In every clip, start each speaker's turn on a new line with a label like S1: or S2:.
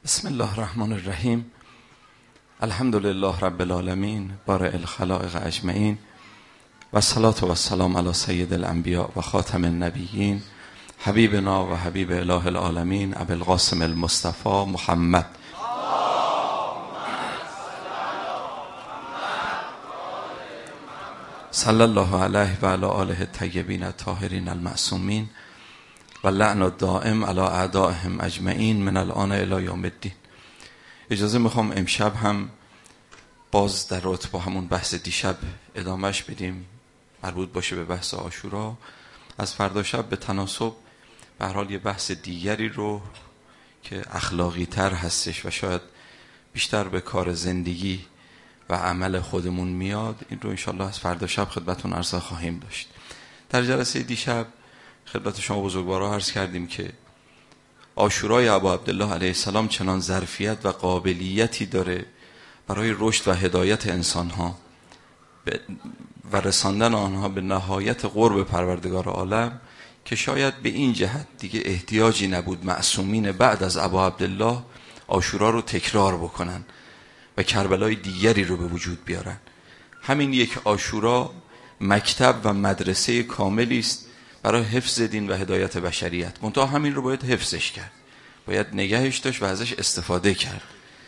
S1: بسم الله الرحمن الرحیم. الحمد لله رب العالمین بارئ الخلائق اجمعین و الصلاة و السلام علی سید الانبیاء و خاتم النبیین حبیبنا و حبیب اله العالمین ابی القاسم المصطفى محمد. صلی الله علیه و علی آله الطیبین الطاهرین المعصومین و لعن الدائم علی اعدائهم اجمعین من الآن الی یوم الدین. اجازه میخوام امشب هم باز در رابطه با همون بحث دیشب ادامهش بدیم، مربوط باشه به بحث عاشورا. از فردا شب به تناسب به هر حال یه بحث دیگری رو که اخلاقی تر هستش و شاید بیشتر به کار زندگی و عمل خودمون میاد، این رو انشالله از فردا شب خدمتون عرض خواهیم داشت. در جلسه دیشب خدمت شما بزرگوارا عرض کردیم که عاشورای ابا عبدالله علیه السلام چنان ظرفیت و قابلیتی داره برای رشد و هدایت انسانها و رساندن آنها به نهایت قرب پروردگار عالم که شاید به این جهت دیگه احتیاجی نبود معصومین بعد از ابا عبدالله عاشورا رو تکرار بکنن و کربلای دیگری رو به وجود بیارن. همین یک عاشورا مکتب و مدرسه کاملی است برای حفظ دین و هدایت بشریت. منتها همین رو باید حفظش کرد، باید نگهش داشت و ازش استفاده کرد.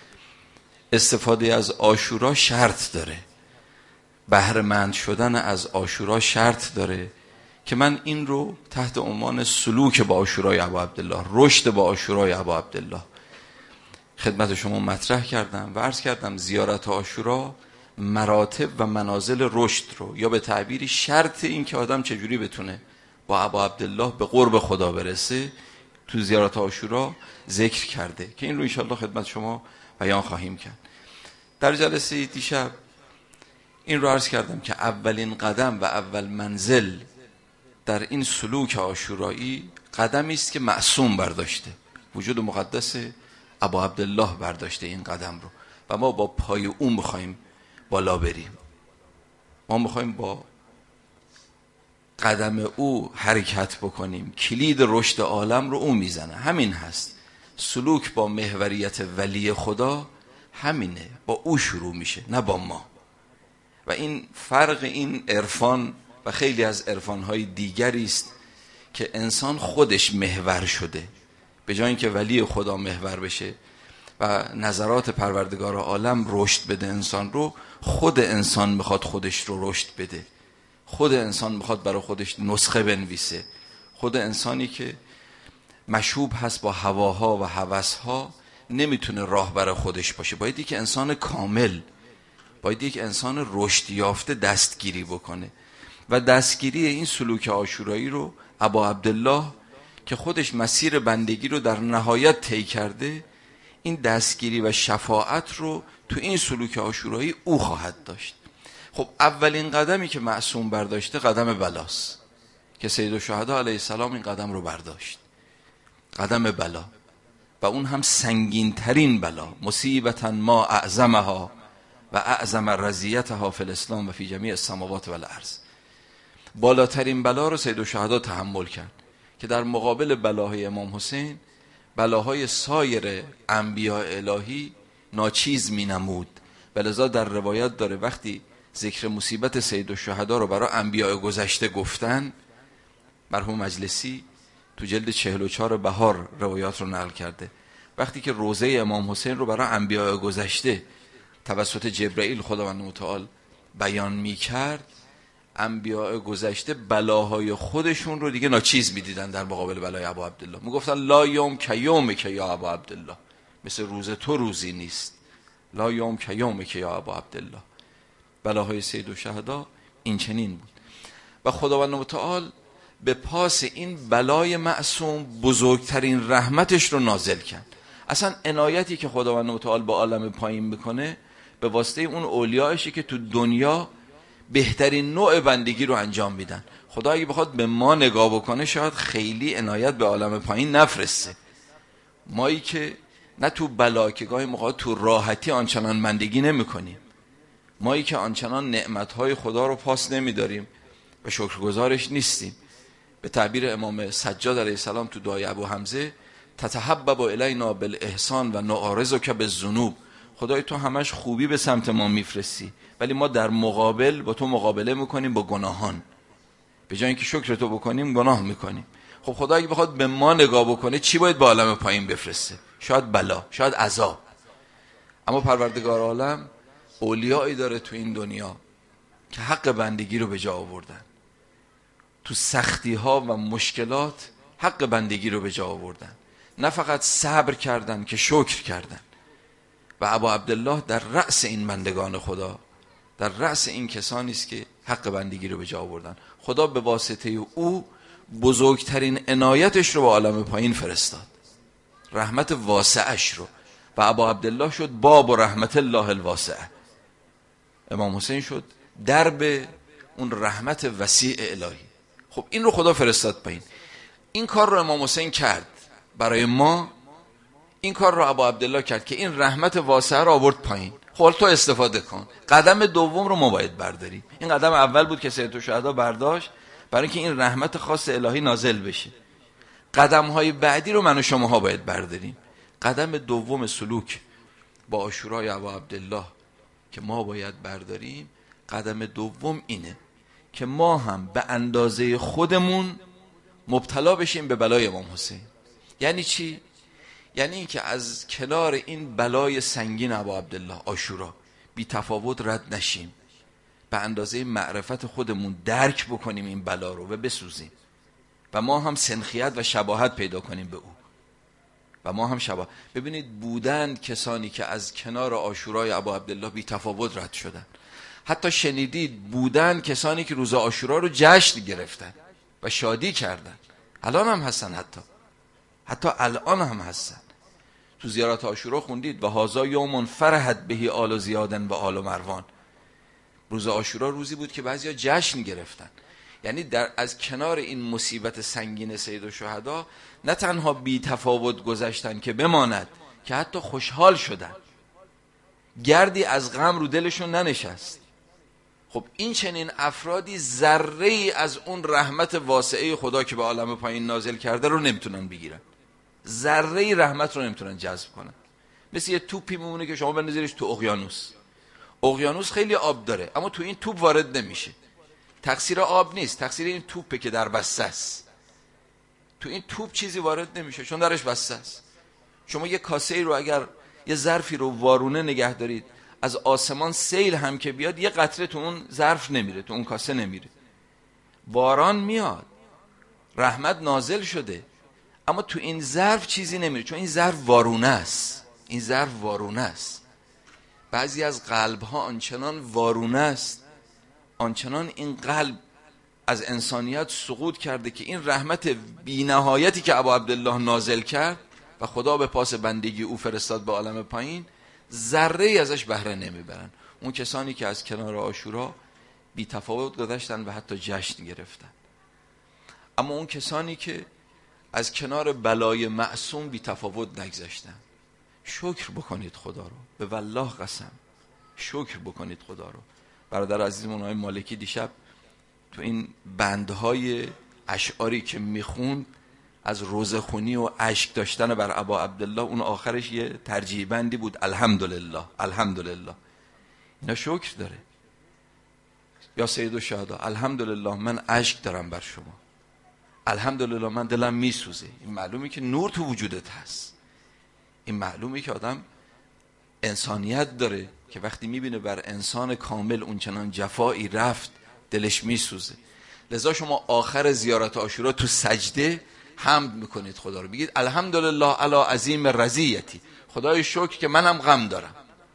S1: استفاده از عاشورا شرط داره، بهره‌مند شدن از عاشورا شرط داره که من این رو تحت عنوان سلوک با عاشورای ابا عبدالله، رشد با عاشورای ابا عبدالله خدمت شما مطرح کردم و عرض کردم زیارت عاشورا مراتب و منازل رشد رو، یا به تعبیری شرط این که آدم چجوری بتونه با ابا عبدالله به قرب خدا برسه تو زیارت عاشورا ذکر کرده که این رو انشاءالله خدمت شما بیان خواهیم کرد. در جلسه دیشب این رو عرض کردم که اولین قدم و اول منزل در این سلوک عاشورایی قدمی است که معصوم برداشته، وجود مقدس ابا عبدالله برداشته این قدم رو و ما با پای اون میخوایم بالا بریم. ما میخوایم با قدم او حرکت بکنیم. کلید رشد عالم رو او میزنه، همین هست. سلوک با محوریت ولی خدا همینه، با او شروع میشه نه با ما. و این فرق این عرفان و خیلی از عرفانهای دیگری است که انسان خودش محور شده، به جای اینکه ولی خدا محور بشه و نظرات پروردگار عالم رشد بده انسان رو، خود انسان میخواد خودش رو رشد بده. خود انسان میخواد برای خودش نسخه بنویسه. خود انسانی که مشوب هست با هواها و هوسها نمیتونه راه برای خودش باشه. باید یک انسان کامل، باید یک انسان رشد یافته دستگیری بکنه و دستگیری این سلوک عاشورایی رو ابا عبدالله که خودش مسیر بندگی رو در نهایت طی کرده، این دستگیری و شفاعت رو تو این سلوک عاشورایی او خواهد داشت. خب اولین قدمی که معصوم برداشته قدم بلاست که سید الشهدا علیه السلام این قدم رو برداشت، قدم بلا، و اون هم سنگین ترین بلا، مصیبتا ما اعظمها و اعظم رضیتها فی الاسلام و فی جمیع السماوات و الارض. بالاترین بلا رو سید الشهدا تحمل کرد که در مقابل بلاهای امام حسین بلاهای سایر انبیاء الهی ناچیز می نمود. ولذا در روایت داره وقتی ذکر مصیبت سید الشهدا رو برای انبیاء گذشته گفتن، مرحوم مجلسی تو جلد 44 بهار روایات رو نقل کرده، وقتی که روضه امام حسین رو برای انبیاء گذشته توسط جبرائیل خداوند متعال بیان می کرد، انبیاء گذشته بلاهای خودشون رو دیگه ناچیز می دیدن در مقابل بلای ابا عبدالله. می گفتن لا یوم که یوم که یا ابا عبدالله، مثل روز تو روزی نیست، لا یوم که یوم که یا ابا عبدالله. بلاهای سید الشهدا این چنین بود و خداوند متعال به پاس این بلای معصوم بزرگترین رحمتش رو نازل کرد. اصلا عنایتی که خداوند متعال با عالم پایین میکنه به واسطه اون اولیایشه که تو دنیا بهترین نوع بندگی رو انجام میدن. خدا اگه بخواد به ما نگاه بکنه شاید خیلی عنایت به عالم پایین نفرسته. مایی که نه تو بلا که گاهی موقع تو راحتی آنچنان بندگی نمی کنیم، مایی که آنچنان نعمتهای خدا رو پاس نمیداریم و شکرگزارش نیستیم. به تعبیر امام سجاد علیه السلام تو دعای ابو حمزه، تتحبب الینا بالاحسان و نعارضک بالذنوب. خدای تو همش خوبی به سمت ما میفرستی، ولی ما در مقابل با تو مقابله میکنیم با گناهان. به جای اینکه شکر تو بکنیم گناه میکنیم. خب خدا اگه بخواد به ما نگاه بکنه چی باید با عالم پایین بفرسته؟ شاید بلا، شاید عذاب. اما پروردگار عالم اولیایی داره تو این دنیا که حق بندگی رو به جا آوردن، تو سختی ها و مشکلات حق بندگی رو به جا آوردن، نه فقط صبر کردن که شکر کردن. و ابا عبدالله در رأس این بندگان خدا، در رأس این کسانی است که حق بندگی رو به جا آوردن. خدا به واسطه او بزرگترین عنایتش رو به عالم پایین فرستاد، رحمت واسعش رو، و ابا عبدالله شد باب و رحمت الله الواسعه. امام حسین شد درب اون رحمت وسیع الهی. خب این رو خدا فرستاد پایین. این کار رو امام حسین کرد برای ما، این کار رو ابا عبدالله کرد که این رحمت واسعه رو آورد پایین. خب تو استفاده کن. قدم دوم رو ما باید برداریم. این قدم اول بود که سید الشهدا برداشت برای اینکه این رحمت خاص الهی نازل بشه. قدم های بعدی رو من و شماها باید برداریم. قدم دوم سلوک با عاشورای ابا عبدالله که ما باید برداریم، قدم دوم اینه که ما هم به اندازه خودمون مبتلا بشیم به بلای امام حسین. یعنی چی؟ یعنی این که از کنار این بلای سنگین ابا عبدالله عاشورا بی تفاوت رد نشیم، به اندازه معرفت خودمون درک بکنیم این بلا رو و بسوزیم، و ما هم سنخیت و شباهت پیدا کنیم به او، و ما هم ببینید بودند کسانی که از کنار عاشورای ابا عبدالله بی تفاوت رد شدن. حتی شنیدید بودند کسانی که روز عاشورا رو جشن گرفتن و شادی کردن. الان هم هستن، حتی الان هم هستن. تو زیارت عاشورا خوندید و هازا یوم فرحت بهی آل زیادن و آل مروان. روز عاشورا روزی بود که بعضیا جشن گرفتن. یعنی از کنار این مصیبت سنگین سید الشهدا نه تنها بی تفاوت گذشتن که بماند، که حتی خوشحال شدن، گردی از غم رو دلشون ننشست. خب این چنین افرادی ذره ای از اون رحمت واسعه خدا که به عالم پایین نازل کرده رو نمیتونن بگیرن، ذره ای رحمت رو نمیتونن جذب کنن. مثل یه توپی میمونه که شما بندازیش تو اقیانوس. اقیانوس خیلی آب داره اما تو این توپ وارد نمیشه. تقصیر آب نیست، تقصیر این توپه که در بسته است. تو این توپ چیزی وارد نمیشه چون درش بسته است. شما یه کاسه ای رو اگر یه ظرفی رو وارونه نگه دارید، از آسمان سیل هم که بیاد یه قطره تو اون ظرف نمیره، تو اون کاسه نمیره. باران میاد، رحمت نازل شده، اما تو این ظرف چیزی نمیره چون این ظرف وارونه است. این ظرف وارونه است. بعضی از قلب ها آنچنان وارونه است، آنچنان این قلب از انسانیت سقوط کرده که این رحمت بی نهایتی که ابا عبدالله نازل کرد و خدا به پاس بندگی او فرستاد به عالم پایین، ذره ای ازش بهره نمیبرن. اون کسانی که از کنار عاشورا بی تفاوت گذشتن و حتی جشن گرفتن. اما اون کسانی که از کنار بلای معصوم بی تفاوت نگذشتن، شکر بکنید خدا رو، به والله قسم شکر بکنید خدا رو. برادر عزیزمون آقای مالکی دیشب تو این بندهای اشعاری که میخوند از روزه خونی و اشک داشتن بر ابا عبدالله، اون آخرش یه ترجیح بندی بود، الحمدلله الحمدلله. اینا شکر داره. یا سید الشهدا الحمدلله من اشک دارم بر شما، الحمدلله من دلم میسوزه. این معلومه که نور تو وجودت هست. این معلومه که آدم انسانیت داره که وقتی میبینه بر انسان کامل اون چنان جفایی رفت دلش میسوزه. لذا شما آخر زیارت عاشورا تو سجده حمد میکنید خدا رو، بگید الحمدلله علی عظیم رضیتی، خدای شکر که منم غم دارم.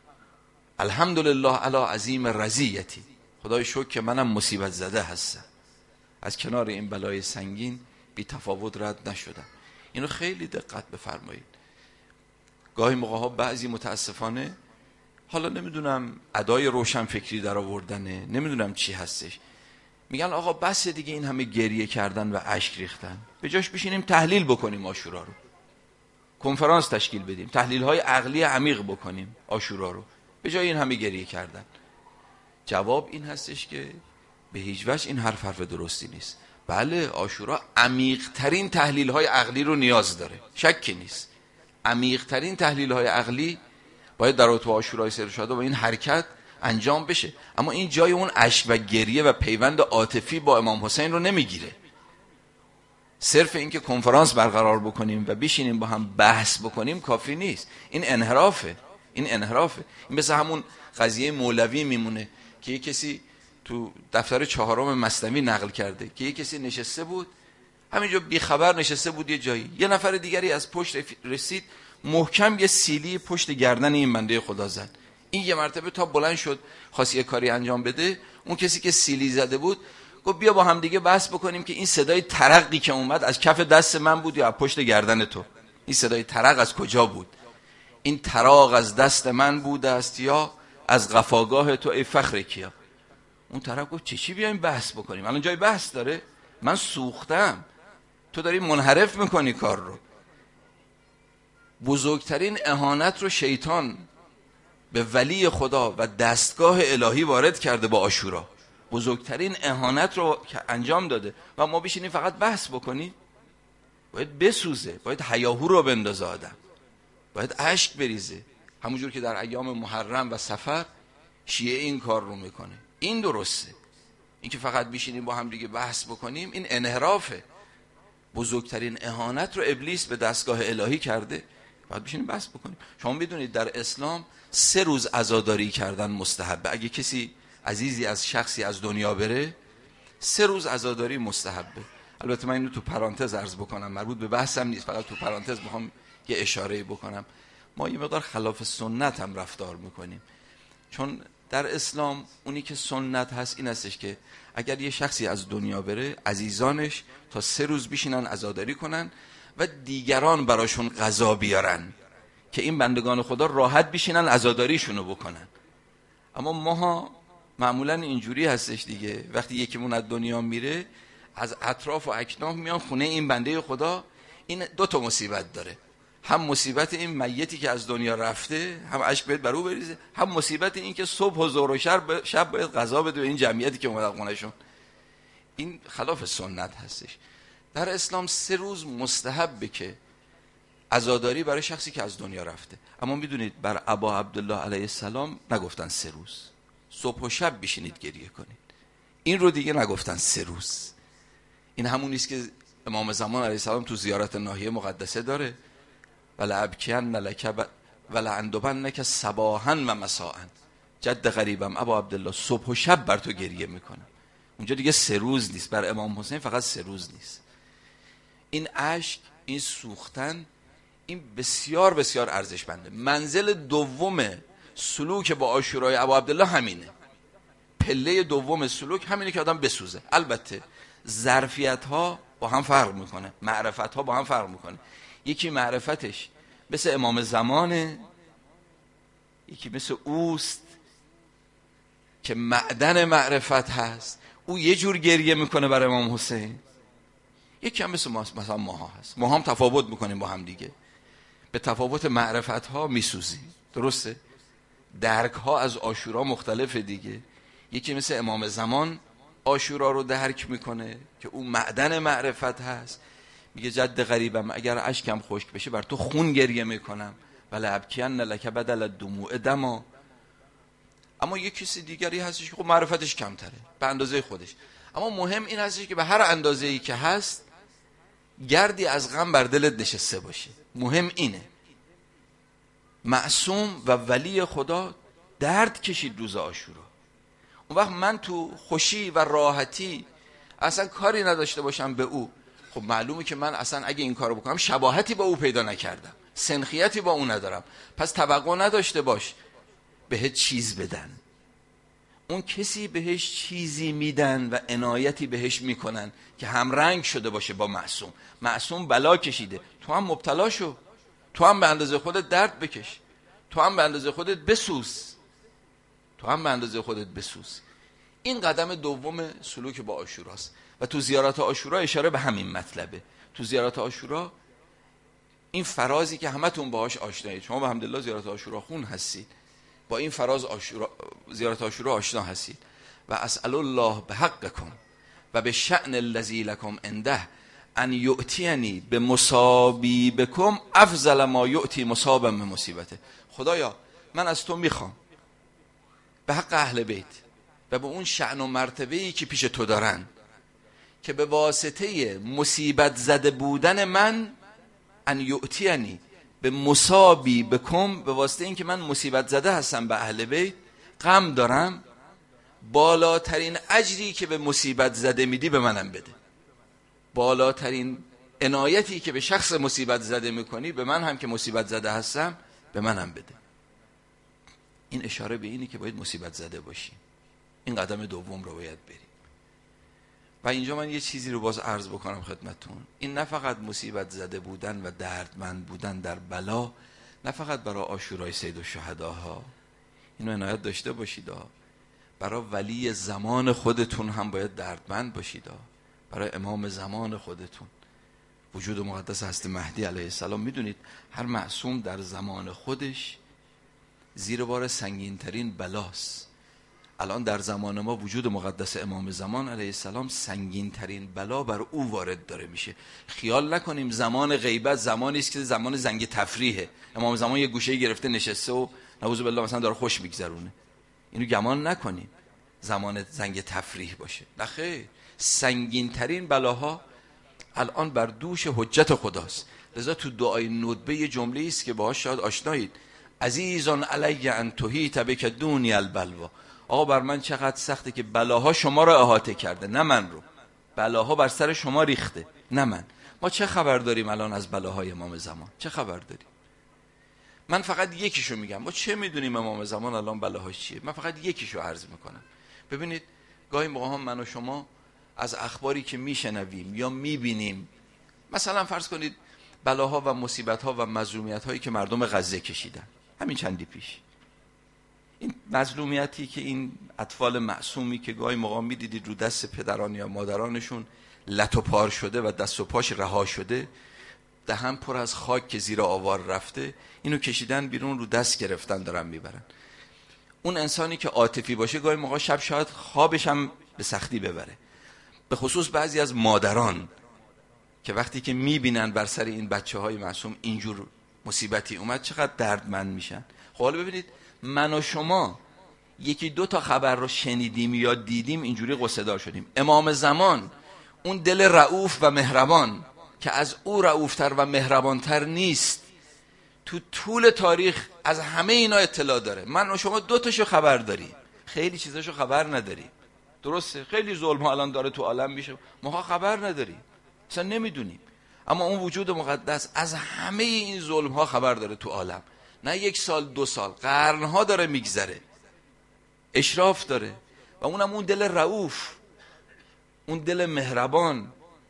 S1: الحمدلله علی عظیم رضیتی، خدای شکر که منم مصیبت زده هستم، از کنار این بلای سنگین بی تفاوت رد نشدم. اینو خیلی دقت بفرمایید. گاهی موقع ها بعضی متاسفانه، حالا نمیدونم ادای روشن فکری در آوردنه، نمیدونم چی هستش، میگن آقا بس دیگه این همه گریه کردن و اشک ریختن، به جاش بشینیم تحلیل بکنیم عاشورا رو، کنفرانس تشکیل بدیم، تحلیل های عقلی عمیق بکنیم عاشورا رو، به جای این همه گریه کردن. جواب این هستش که به هیچ وجه این حرف درستی نیست. بله عاشورا عمیق ترین تحلیل های عقلی رو نیاز داره، شکی نیست. عمیق ترین تحلیل های عقلی باید در رابطه با عاشورای سید شهدا با این حرکت انجام بشه، اما این جای اون اشک و گریه و پیوند عاطفی با امام حسین رو نمیگیره. صرف این که کنفرانس برقرار بکنیم و بشینیم با هم بحث بکنیم کافی نیست. این انحرافه. این مثل همون قضیه مولوی میمونه که یک کسی تو دفتر 4 مثنوی نقل کرده که یک کسی نشسته بود همینجا بیخبر نشسته بود یه جایی، یه نفر دیگری از پشت رسید محکم یه سیلی پشت گردن این بنده خدا زد. این یه مرتبه تا بلند شد خواست یه کاری انجام بده، اون کسی که سیلی زده بود گفت بیا با هم دیگه بحث بکنیم که این صدای ترقی که اومد از کف دست من بود یا از پشت گردن تو؟ این صدای ترق از کجا بود؟ این تراق از دست من بوده است یا از قفاگاه تو ای فخر کیا؟ اون طرف گفت چی بیایم بحث بکنیم؟ الان جای بحث داره؟ من سوختم، تو داری منحرف میکنی کار رو. بزرگترین اهانت رو شیطان به ولی خدا و دستگاه الهی وارد کرده با عاشورا. بزرگترین اهانت رو که انجام داده و ما بشینیم فقط بحث بکنیم؟ باید بسوزه، باید هیاهو رو بندازه آدم، باید اشک بریزه، همونجور که در ایام محرم و سفر شیعه این کار رو میکنه. این درسته. این که فقط بشینیم با هم دیگه بحث بکنیم این انحرافه. بزرگترین اهانت رو ابلیس به دستگاه الهی کرده، باید بشینیم بحث بکنیم. شما میدونید در اسلام 3 روز عزاداری کردن مستحبه. اگه کسی عزیزی از شخصی از دنیا بره 3 روز عزاداری مستحبه. البته من اینو تو پرانتز عرض بکنم، مربوط به بحثم نیست، فقط تو پرانتز میخوام یه اشاره بکنم. ما یه مقدار خلاف سنت هم رفتار میکنیم، چون در اسلام اونی که سنت هست این هستش که اگر یه شخصی از دنیا بره عزیزانش تا 3 روز بشینن عزاداری کنن و دیگران براشون غذا بیارن که این بندگان خدا راحت بشینن عزاداریشونو بکنن. اما ماها معمولا اینجوری هستش دیگه، وقتی یکیمون از دنیا میره از اطراف و اکناف میان خونه این بنده خدا. این 2 تا مصیبت داره، هم مصیبت این میتی که از دنیا رفته هم اشک باید بر او بریزه، هم مصیبت این که صبح و ظهر و شب باید غذا بده به این جمعیتی که اومد خونهشون. این خلاف سنت هستش. در اسلام 3 روز مستحبه که عزاداری برای شخصی که از دنیا رفته. اما میدونید بر ابا عبدالله علیه السلام نگفتن 3 روز، صبح و شب بشینید گریه کنید. این رو دیگه نگفتن 3 روز. این همون نیست که امام زمان علیه السلام تو زیارت ناحیه مقدسه داره ولابکین لک ولعندبنک صباحا و مساء. جد غریبم ابا عبدالله صبح و شب بر تو گریه میکنم. اونجا دیگه 3 روز نیست، بر امام حسین فقط 3 روز نیست. این اشک، این سوختن، این بسیار بسیار ارزشمنده. منزل دوم سلوک با عاشورای ابا عبدالله همینه. پله دوم سلوک همینه که آدم بسوزه. البته ظرفیت ها با هم فرق میکنه، معرفت ها با هم فرق میکنه. یکی معرفتش مثل امام زمانه، یکی مثل اوست که معدن معرفت هست، او یه جور گریه میکنه برای امام حسین. یکی هم مثلا ماها هست، ما هم تفاوت میکنیم با هم دیگه، به تفاوت معرفت ها میسوزیم. درسته؟ درک ها از عاشورا مختلفه دیگه. یکی مثل امام زمان عاشورا رو درک میکنه که اون معدن معرفت هست، میگه جد غریبم اگر اشکم خشک بشه بر تو خون گریه میکنم ولی ابکین لک بدل الدموع دما. اما یک کسی دیگری هستش که خب معرفتش کمتره به اندازه خودش، اما مهم این هستش که به هر اندازه‌ای که هست گردی از غم بر دلت نشسته باشه. مهم اینه. معصوم و ولی خدا درد کشید روز عاشورا. اون وقت من تو خوشی و راحتی اصلا کاری نداشته باشم به او، خب معلومه که من اصلا اگه این کارو بکنم شباهتی با او پیدا نکردم، سنخیتی با او ندارم، پس توقع نداشته باش بهت چیز بدن. اون کسی بهش چیزی میدن و عنایتی بهش میکنن که همرنگ شده باشه با معصوم. معصوم بلا کشیده، تو هم مبتلا شو، تو هم به اندازه خودت درد بکش، تو هم به اندازه خودت بسوز، تو هم به اندازه خودت بسوز. این قدم دوم سلوک با عاشوراست و تو زیارت عاشورا اشاره به همین مطلبه. تو زیارت عاشورا این فرازی که همتون باهاش آشنایید، شما به حمدالله زیارت عاشورا خون هستید، با این فراز زیارت عاشورا آشنا هستید. و اسأل الله بحقکم و به شأن الذی لکم عنده ان یؤتینی به مصابی بکم افضل ما یؤتی مصابا به مصیبته. خدایا من از تو میخوام به حق اهل بیت و به اون شأن و مرتبه‌ای که پیش تو دارن که به واسطه مصیبت زده بودن من ان یؤتینی به مصابی بکم، به واسطه این که من مصیبت زده هستم به اهل بیت، غم دارم، بالاترین اجری که به مصیبت زده میدی به منم بده. بالاترین عنایتی که به شخص مصیبت زده میکنی به من هم که مصیبت زده هستم به منم بده. این اشاره به اینی که باید مصیبت زده باشیم. این قدم دوم رو باید بریم. و اینجا من یه چیزی رو باز عرض بکنم خدمتون. این نه فقط مصیبت زده بودن و دردمند بودن در بلا، نه فقط برای عاشورای سید الشهداها، اینو عنایت داشته باشید، برای ولی زمان خودتون هم باید دردمند باشید، برای امام زمان خودتون. وجود مقدس حضرت مهدی علیه السلام، میدونید هر معصوم در زمان خودش زیر بار سنگین ترین بلاست. الان در زمان ما وجود مقدس امام زمان علیه السلام سنگین ترین بلا بر او وارد داره میشه. خیال نکنیم زمان غیبت زمانی است که زمان زنگ تفریحه، امام زمان یه گوشه گرفته نشسته و نعوذ بالله مثلا داره خوش میگذرونه. اینو گمان نکنیم زمان زنگ تفریح باشه. نه خیر، سنگین ترین بلاها الان بر دوش حجت خداست. لذا تو دعای ندبه یه جمله است که باهاش شاید آشنایید: عزیزان علی ان تحیط بک دونی البلوا. آقا بر من چقدر سخته که بلاها شما رو احاطه کرده، نه من رو. بلاها بر سر شما ریخته، نه من. ما چه خبر داریم الان از بلاهای امام زمان؟ چه خبر داریم؟ من فقط یکیشو میگم. ما چه میدونیم امام زمان الان بلاهاش چیه؟ من فقط یکیشو عرض میکنم. ببینید گاهی موقع هم من و شما از اخباری که میشنویم یا میبینیم، مثلا فرض کنید بلاها و مصیبتها و مظلومیت‌هایی که مردم غزه کشیدن همین چندی پیش، این مظلومیتی که این اطفال معصومی که گاهی موقع میدیدید رو دست پدران یا مادرانشون لت و پار شده و دست و پاش رها شده، دهن پر از خاک که زیر آوار رفته، اینو کشیدن بیرون رو دست گرفتن دارن میبرن. اون انسانی که عاطفی باشه گاهی موقع شب شاید خوابش هم به سختی ببره. به خصوص بعضی از مادران که وقتی که میبینن بر سر این بچه‌های معصوم اینجور مصیبتی اومد چقدر دردمند میشن. خب حالا ببینید من و شما یکی دو تا خبر رو شنیدیم یا دیدیم اینجوری قصه دار شدیم. امام زمان اون دل رؤوف و مهربان که از او رؤوفتر و مهربانتر نیست، تو طول تاریخ از همه اینا اطلاع داره. من و شما دو تاشو خبر داریم، خیلی چیزاشو خبر نداریم. درسته خیلی ظلم ها الان داره تو عالم میشه، ما خبر نداریم، اصلا نمیدونیم. اما اون وجود مقدس از همه این ظلم ها خبر داره تو عالم. نه یک سال دو سال، قرنها داره میگذره، اشراف داره. و اونم اون دل رؤوف، اون دل مهربان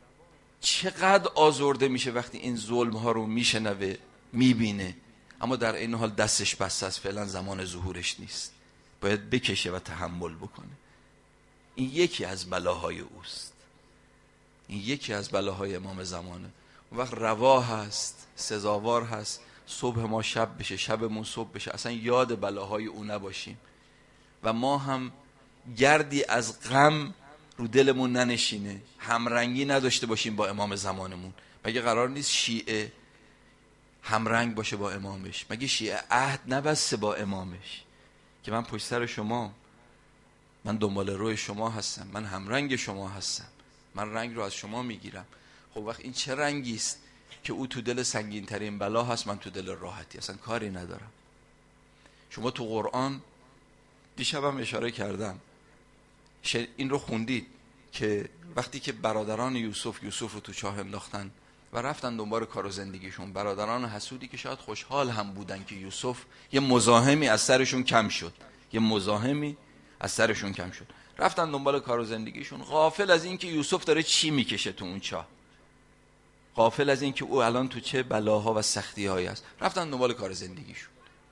S1: چقدر آزرده میشه وقتی این ظلم ها رو میشنوه میبینه، اما در این حال دستش بسته است، فعلا زمان ظهورش نیست، باید بکشه و تحمل بکنه. این یکی از بلاهای اوست، این یکی از بلاهای امام زمانه. اون وقت روا هست، سزاوار هست صبح ما شب بشه، شبمون صبح بشه، اصلا یاد بلاهای او نباشیم و ما هم گردی از غم رو دلمون ننشینه، همرنگی نداشته باشیم با امام زمانمون. مگه قرار نیست شیعه همرنگ باشه با امامش؟ مگه شیعه عهد نبسته با امامش که من پشت سر شما، من دنبال روی شما هستم، من همرنگ شما هستم، من رنگ رو از شما میگیرم؟ خب وقت این چه رنگی است که او تو دل سنگین ترین بلا هست، من تو دل راحتی، اصلا کاری ندارم. شما تو قرآن دیشبم اشاره کردم این رو خوندید که وقتی که برادران یوسف رو تو چاه انداختن و رفتن دنبال کار و زندگیشون، برادران حسودی که شاید خوشحال هم بودن که یوسف یه مزاحمی از سرشون کم شد، یه مزاحمی از سرشون کم شد، رفتن دنبال کار و زندگیشون، غافل از این که یوسف داره چی میکشه تو اون چاه، غافل از این که او الان تو چه بلاها و سختی‌هایی است، رفتن دنبال کار زندگیشون.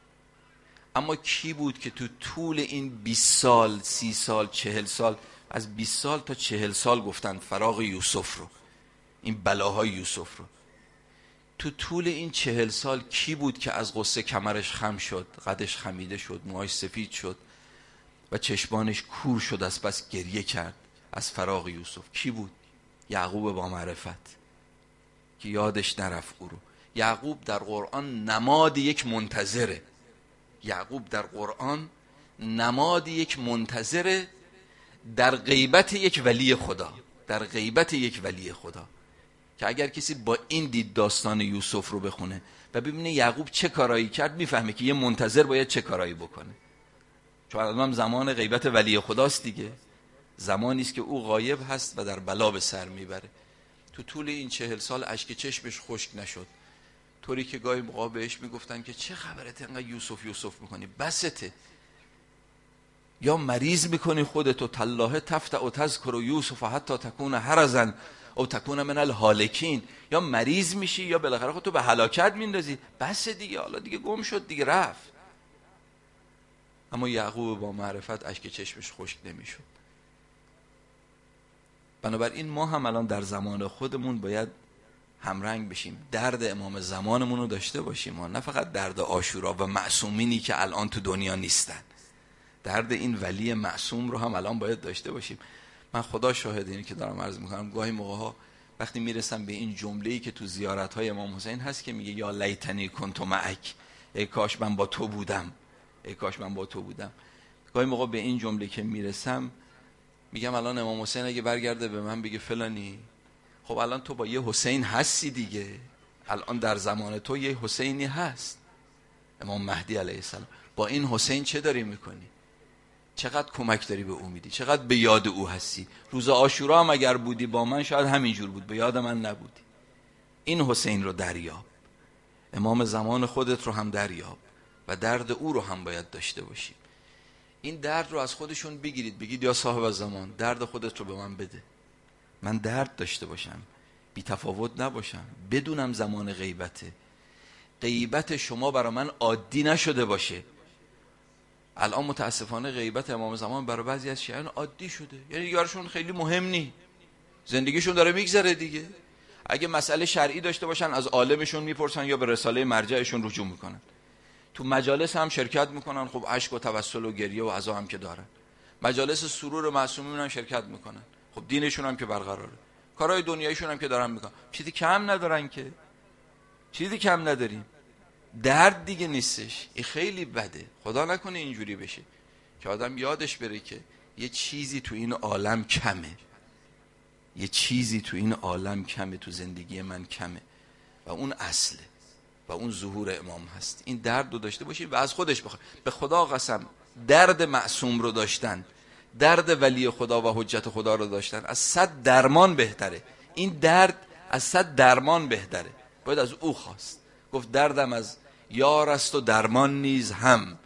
S1: اما کی بود که تو طول این 20 سال 30 سال 40 سال، از 20 سال تا 40 سال گفتن فراق یوسف رو، این بلاهای یوسف رو، تو طول این 40 سال کی بود که از غصه کمرش خم شد، قدش خمیده شد، موهاش سفید شد و چشمانش کور شد از بس گریه کرد، از فراق یوسف کی بود؟ یعقوب با معرفت که یادش نرفت او رو. یعقوب در قرآن نماد یک منتظره. یعقوب در قرآن نماد یک منتظره در غیبت یک ولی خدا، در غیبت یک ولی خدا، که اگر کسی با این دید داستان یوسف رو بخونه و ببینه یعقوب چه کارایی کرد، میفهمه که یه منتظر باید چه کارایی بکنه. چون الان زمان غیبت ولی خداست دیگه، زمانی است که او غایب هست و در بلا به سر میبره. تو طول این 40 سال اشک چشمش خشک نشد، طوری که گاهی موقع بهش میگفتن که چه خبرت انقدر یوسف یوسف میکنی، بسته، یا مریض میکنی خودتو، تالله تفتع و تذکر یوسف حتی تکون هرزا او تکون من الهالکین، یا مریض میشی یا بالاخره خودتو به هلاکت میندازی، بس دیگه، حالا دیگه گم شد دیگه، رفت. اما یعقوب با معرفت اشک چشمش خشک نمیشد. بنابراین ما هم الان در زمان خودمون باید همرنگ بشیم، درد امام زمانمون رو داشته باشیم، نه فقط درد عاشورا و معصومینی که الان تو دنیا نیستن، درد این ولی معصوم رو هم الان باید داشته باشیم. من خدا شاهد اینی که دارم عرض میکنم، گاهی موقع ها وقتی میرسم به این جمله‌ای که تو زیارت های امام حسین هست که میگه یا لیتنی کنت معک، ای کاش من با تو بودم، ای کاش من با تو بودم. گاهی موقع به این جمله که میرسم میگم الان امام حسین اگه برگرده به من بگه فلانی، خب الان تو با یه حسین هستی دیگه، الان در زمان تو یه حسینی هست، امام مهدی علیه السلام، با این حسین چه داری میکنی؟ چقدر کمک داری به او میدی؟ چقدر به یاد او هستی؟ روز عاشورا هم اگر بودی با من شاید همینجور بود، به یاد من نبودی. این حسین رو دریاب، امام زمان خودت رو هم دریاب و درد او رو هم باید داشته باشی. این درد رو از خودشون بگیرید، بگید یا صاحب زمان درد خودت رو به من بده، من درد داشته باشم، بی تفاوت نباشم، بدونم زمان غیبته، غیبت شما برای من عادی نشده باشه. الان متاسفانه غیبت امام زمان برای بعضی از شیعیان عادی شده، یعنی دیگرشون خیلی مهم نی، زندگیشون داره میگذره دیگه. اگه مسئله شرعی داشته باشن از عالمشون میپرسن یا به رساله مرجعشون رجوع میکنن، تو مجالس هم شرکت میکنن، خب اشک و توسل و گریه و عزا هم که دارن، مجالس سرور معصومین هم شرکت میکنن، خب دینشون هم که برقراره، کارهای دنیایشون هم که دارن میکنن، چیزی کم ندارن که، چیزی کم نداریم. درد دیگه نیستش، این خیلی بده، خدا نکنه اینجوری بشه که آدم یادش بره که یه چیزی تو این عالم کمه، یه چیزی تو این عالم کمه، تو زندگی من کمه و اون اصله و اون ظهور امام هست. این درد رو داشته باشید و از خودش بخواد. به خدا قسم درد معصوم رو داشتن، درد ولی خدا و حجت خدا رو داشتن از 100 درمان بهتره. این درد از 100 درمان بهتره، باید از او خواست. گفت دردم از یار است و درمان نیز هم،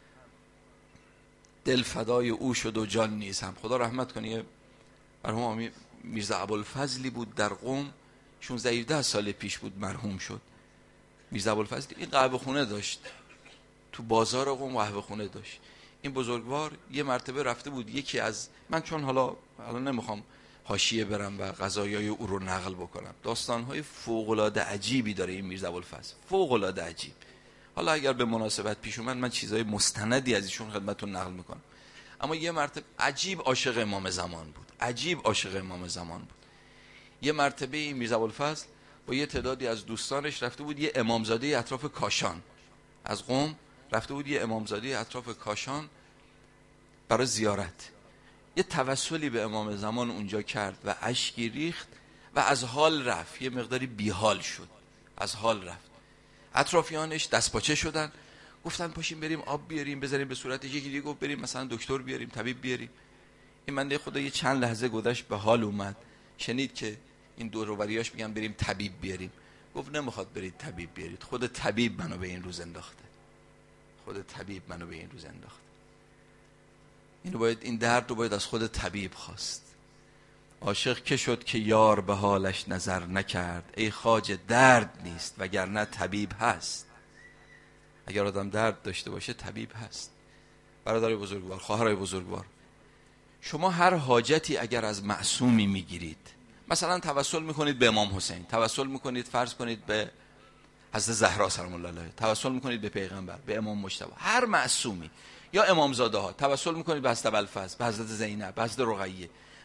S1: دل فدای او شد و جان نیز هم. خدا رحمت کنه، مرحوم میرزا ابوالفضلی بود در قم، 16 سال پیش بود مرحوم شد. میرزا ابوالفضل این قهوه خونه داشت، تو بازار قم قهوه خونه داشت. این بزرگوار یه مرتبه رفته بود، یکی از من چون حالا نمیخوام حاشیه برم و قضایای او رو نقل بکنم، داستانهای فوق‌العاده عجیبی داره این میرزا ابوالفضل، فوق‌العاده عجیب. حالا اگر به مناسبت پیش اومد من چیزای مستندی از ایشون خدمتتون نقل میکنم. اما یه مرتبه عجیب عاشق امام زمان بود، عجیب عاشق امام زمان بود. یه مرتبه این میرزا ابوالفضل با یه تعدادی از دوستانش رفته بود یه امامزاده اطراف کاشان، از قم رفته بود یه امامزاده اطراف کاشان برای زیارت. یه توسلی به امام زمان اونجا کرد و اشکی ریخت و از حال رفت، یه مقداری بیحال شد، از حال رفت. اطرافیانش دست پاچه شدن، گفتن پاشیم بریم آب بیاریم بذاریم به صورتش. یکی دیگه گفت بریم مثلا دکتر بیاریم، طبیب بیاریم. این بنده خدا یه چند لحظه گذشت به حال اومد، شنید که این دور و بریاش میگن بریم طبیب بیاریم، گفت نمیخواد برید طبیب بیارید، خود طبیب منو به این روز انداخته، خود طبیب منو به این روز انداخته. این درد رو باید از خود طبیب خواست. عاشق که شد که یار به حالش نظر نکرد، ای خواجه درد نیست وگرنه طبیب هست. اگر آدم درد داشته باشه طبیب هست. برادرای بزرگوار، خواهرای بزرگوار، شما هر حاجتی اگر از معصومی میگیرید، مثلا توسل میکنید به امام حسین، توسل میکنید فرض کنید به حضرت زهرا سلام الله علیها، توسل میکنید به پیغمبر، به امام مجتبی، هر معصومی، یا امامزاده ها توسل میکنید به حضرت ابوالفضل، به حضرت زینب، به حضرت رقیه،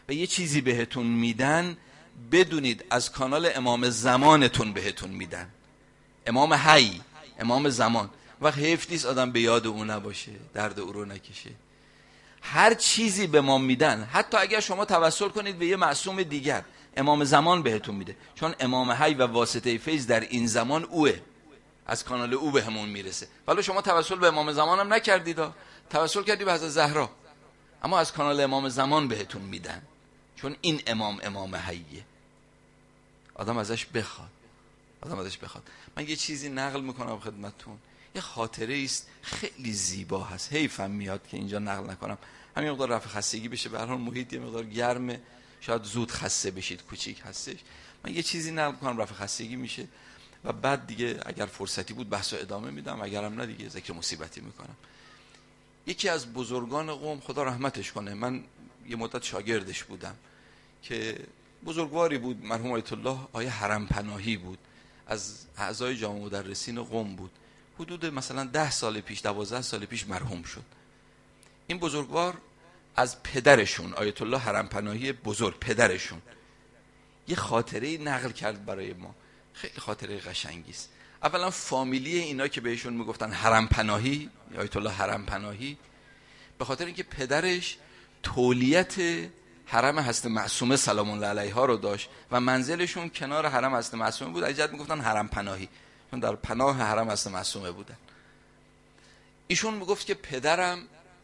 S1: و یه چیزی بهتون میدن، بدونید از کانال امام زمانتون بهتون میدن. امام حی، امام زمان. وقت حیف نیست آدم به یاد اون نباشه، درد او رو نکشه. هر چیزی به ما میدن، حتی اگر شما توسل کنید به یه معصوم دیگر، امام زمان بهتون میده، چون امام حی و واسطه فیض در این زمان اوه، از کانال او به همون میرسه. ولی شما توسل به امام زمان هم نکردید، توسل کردی به حضرت زهرا، اما از کانال امام زمان بهتون میدن، چون این امام حیه. آدم ازش بخواد، آدم ازش بخواد. من یه چیزی نقل میکنم خدمتتون، یه خاطره است خیلی زیبا هست، حیفم میاد که اینجا نقل نکنم، همین مقدار رفع خستگی بشه. به هر حال محیط یه مقدار گرمه، شاید زود خسته بشید، کوچیک هستش. من یه چیزی نقل میکنم رفع خستگی میشه و بعد دیگه اگر فرصتی بود بحثو ادامه میدم، اگرم نه دیگه ذکر مصیبتی میکنم. یکی از بزرگان قوم، خدا رحمتش کنه، من یه مدت شاگردش بودم، که بزرگواری بود، مرحوم آیت الله آیه حرم پناهی بود، از اعضای جامعه مدرسین قم بود. حدود مثلا 10 سال پیش، 12 سال پیش مرحوم شد. این بزرگوار از پدرشون، آیت الله حرم پناهی بزرگ، پدرشون یه خاطره نقل کرد برای ما، خیلی خاطره قشنگی است. اولا فامیلی اینا که بهشون میگفتن حرم پناهی، آیت الله حرم پناهی، به خاطر اینکه پدرش تولیت حرم حضرت معصومه سلام الله علیها رو داشت و منزلشون کنار حرم حضرت معصومه بود، اجازه میگفتن حرم پناهی، چون در پناه حرم حضرت معصومه بودن. ایشون میگفت که پدرم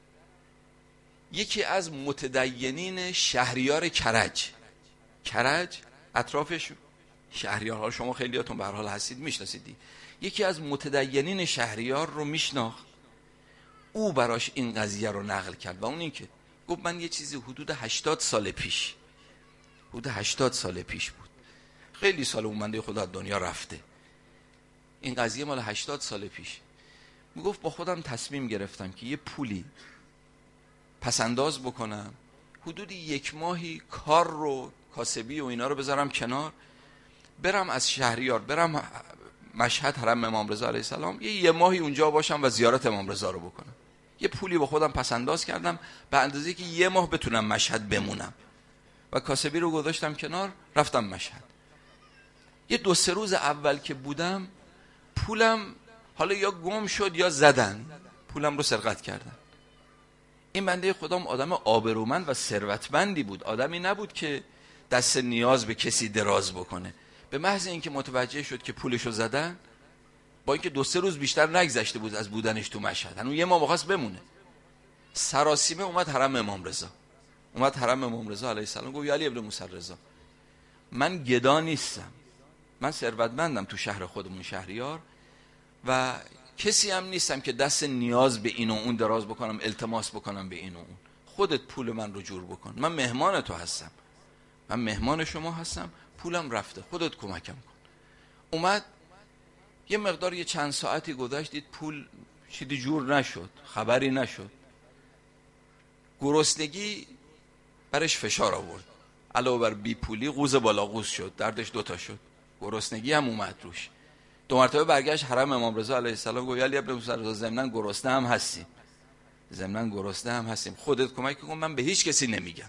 S1: یکی از متدینین شهریار کرج اطرافش شهریارها، شما خیلیاتون به هر حال هستید میشناسید، یکی از متدینین شهریار رو میشناخت. او براش این قضیه رو نقل کرد و اون این که گفت من یه چیزی حدود 80 سال پیش بود، خیلی سال اون بنده خدا دنیا رفته، این قضیه مال 80 سال پیش. میگفت با خودم تصمیم گرفتم که یه پولی پسنداز بکنم، حدود 1 ماهی کار رو، کاسبی و اینا رو بذارم کنار، برم از شهریار برم مشهد حرم امام رضا علیه السلام، یه ماهی اونجا باشم و زیارت امام رضا رو بکنم. یه پولی با خودم پسنداز کردم به اندازه که 1 ماه بتونم مشهد بمونم و کاسبی رو گذاشتم کنار، رفتم مشهد. یه 2-3 روز اول که بودم، پولم حالا یا گم شد یا زدن، پولم رو سرقت کردن. این بنده خدام آدم آبرومند و ثروتمندی بود، آدمی نبود که دست نیاز به کسی دراز بکنه. به محض اینکه متوجه شد که پولشو زدن، با اینکه 2-3 روز بیشتر نگذشته بود از بودنش تو مشهد، هنوز 1 ماه می‌خواست بمونه، سراسیمه اومد حرم امام رضا علیه السلام. گفت یا علی ابن موسی رضا، من گدا نیستم، من ثروتمندم تو شهر خودمون شهریار و کسی هم نیستم که دست نیاز به این و اون دراز بکنم، التماس بکنم به این و اون. خودت پول من رو جور بکن، من مهمان تو هستم، من مهمان شما هستم، پولم رفته، خودت کمکم کن. اومد یه مقدار، یه چند ساعتی گذشت، دید پول چیزی جور نشد، خبری نشد. گرسنگی برش فشار آورد، علاوه بر بی پولی قوز بالا قوز شد، دردش 2 تا شد، گرسنگی هم اومد روش. 2 مرتبه برگشت حرم امام رضا علیه السلام، گفت علی ابن موسی رضا ضمناً گرسنه هم هستیم، خودت کمک کن، من به هیچ کسی نمیگم.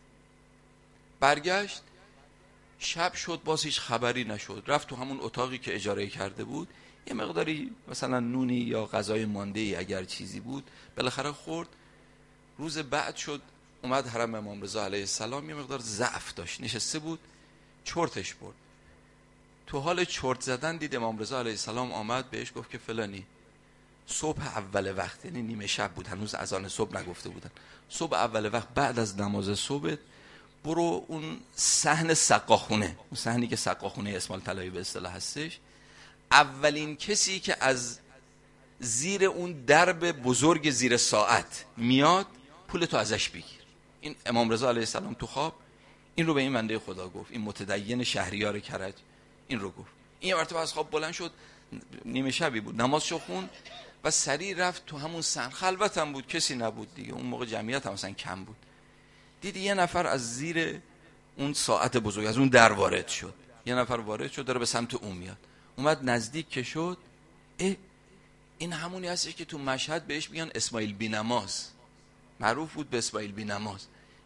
S1: برگشت، شب شد، باز هیچ خبری نشد. رفت تو همون اتاقی که اجاره کرده بود، یه مقداری مثلا نونی یا غذای مانده‌ای اگر چیزی بود بالاخره خورد. روز بعد شد، اومد حرم امام رضا علیه السلام، یه مقدار ضعف داشت، نشسته بود، چرتش برد. تو حال چرت زدن دید امام رضا علیه السلام آمد بهش گفت که فلانی، صبح اول وقت، یعنی نیمه شب بود، هنوز اذان صبح نگفته بودن، صبح اول وقت بعد از نماز صبح برو اون صحن سقاخونه، اون صحنی که سقاخونه اسماعیل طلایی به اصطلاح هستش، اولین کسی که از زیر اون درب بزرگ زیر ساعت میاد، پولتو ازش بگیر. این امام رضا علیه السلام تو خواب این رو به این بنده خدا گفت، این متدین شهریار کرج این رو گفت. این یه مرتبه از خواب بلند شد، نیمه شبی بود، نمازشو خوند و سریع رفت تو همون صحن، خلوت هم بود، کسی نبود دیگه، اون موقع جمعیت هم مثلا کم بود. دیدی یه نفر از زیر اون ساعت بزرگ از اون در وارد شد، یه نفر وارد شد داره به سمت اون میاد. اومد نزدیک که شد، این همونی هستش که تو مشهد بهش میگن اسماعیل بی نماز، معروف بود به اسماعیل بی نماز.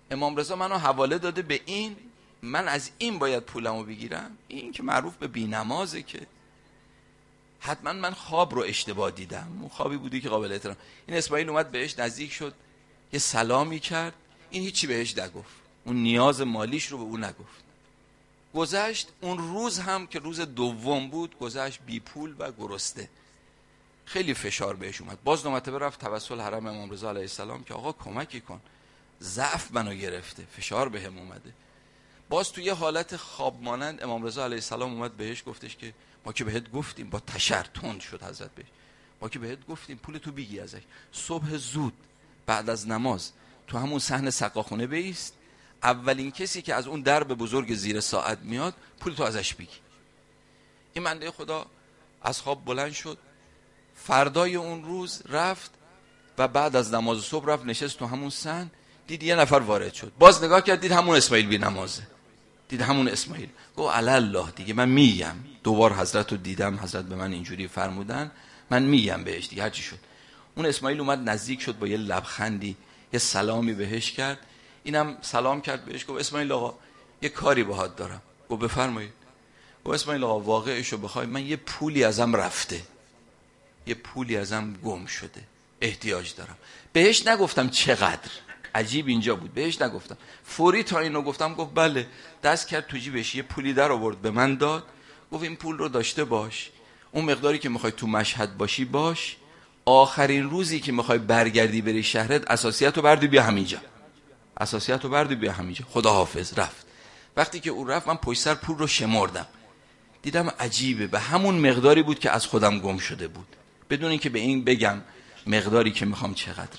S1: امام رضا منو حواله داده به این، من از این باید پولمو بگیرم؟ این که معروف به بی‌نمازه که. حتما من خواب رو اشتباه دیدم، اون خوابی بودی که قابل احترام. این اسماعیل اومد بهش نزدیک شد، یه سلامی کرد، این هیچی بهش نگفت، اون نیاز مالیش رو به اون نگفت. گذشت اون روز هم که روز دوم بود، گذشت بی پول و گرسنه. خیلی فشار بهش اومد، باز دو مرتبه رفت توسل حرم امام رضا علیه السلام که آقا کمکی کن، ضعف منو گرفته، فشار بهم اومده. باز توی حالت خواب مانند امام رضا علیه السلام اومد بهش گفتش که ما که بهت گفتیم، با تند شد حضرت بهش، ما که بهت گفتیم پول تو بگی ازش، صبح زود بعد از نماز تو همون صحن سقاخونه بایست، اولین کسی که از اون درب بزرگ زیر ساعت میاد پول تو ازش بگی. این بنده خدا از خواب بلند شد، فردای اون روز رفت و بعد از نماز صبح رفت نشست تو همون صحن، دید یه نفر وارد شد، باز نگاه کرد دید همون اسماعیل بی نمازه، دید همون اسماعیل. گفت الله دیگه من میگم، دوبار حضرت رو دیدم، حضرت به من اینجوری فرمودن، من میگم بهش دیگه هرچی شد. اون اسماعیل اومد نزدیک شد، با یه لبخندی یه سلامی بهش کرد، اینم سلام کرد بهش، گفت اسماعیل آقا یه کاری باهات دارم. گفت بفرمایید. گفت اسماعیل آقا واقعشو بخوای من یه پولی ازم رفته، یه پولی ازم گم شده، احتیاج دارم. بهش نگفتم چقدر، عجیب اینجا بود، بهش نگفتم، فوری تا اینو گفتم گفت بله. دست کرد تو جیبش یه پولی در آورد به من داد، گفت این پول رو داشته باش، اون مقداری که میخوای تو مشهد باشی باش، آخرین روزی که میخوای برگردی بری شهرت اساسیاتو بردی بیا همینجا، اساسیاتو بردی بیا همینجا، خداحافظ. رفت. وقتی که اون رفت من پشت سر پول رو شمردم، دیدم عجیبه، به همون مقداری بود که از خودم گم شده بود، بدون اینکه به این بگم مقداری که میخوام چقدره.